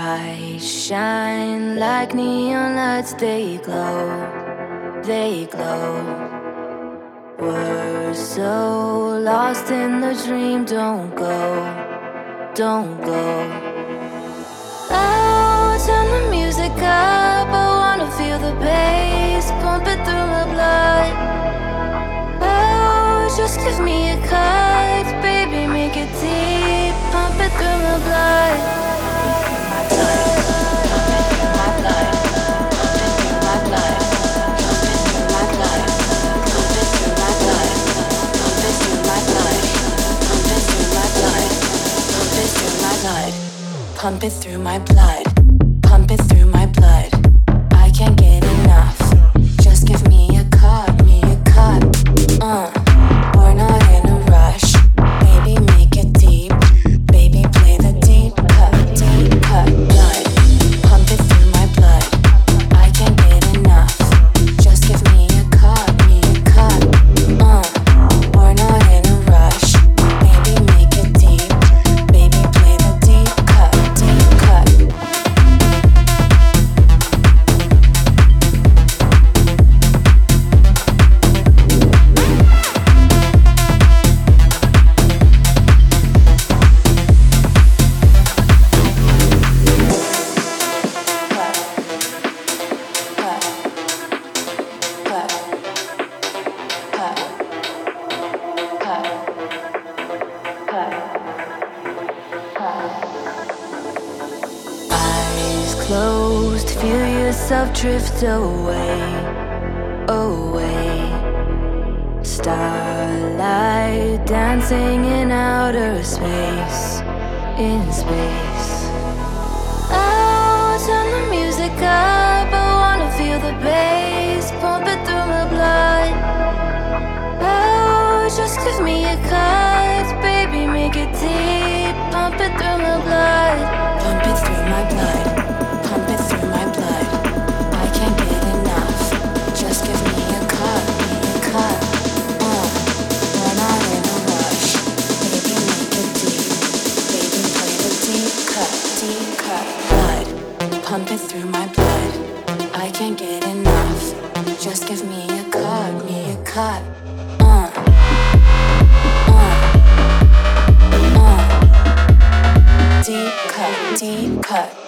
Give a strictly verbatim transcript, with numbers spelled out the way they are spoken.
I shine like neon lights, they glow, they glow. We're so lost in the dream, don't go, don't go. Oh, turn the music up, I wanna feel the bass pumping through my blood. Oh, just give me a cut, baby, make it deep, pump it through my blood. Pump it through my blood, pump it through my blood. I can't get enough. Just give me a cut, me a cut. Uh, we're not in a rush. Baby, make it deep. Baby, play the deep cut, deep cut. Blood, pump it through my blood. I can't get enough. Just give me a cut, me a cut. Uh, we're not in a rush. Baby, make it deep. Baby, play the deep cut. Eyes closed, feel yourself drift away, away. Starlight dancing in outer space, in space. Oh, turn the music up, I wanna feel the bass pumping through my blood. Oh, just give me a cut, baby, make it deep, pump it through my blood. Pump it through my blood, pump it through my blood. I can't get enough. Just give me a cut, me a cut. Uh, we're not in a rush. Baby, make it deep. Baby, play the deep cut, deep cut. Blood, pump it through my blood. I can't get enough. Just give me a cut, me a cut. Uh, uh, uh. Deep cut, deep cut.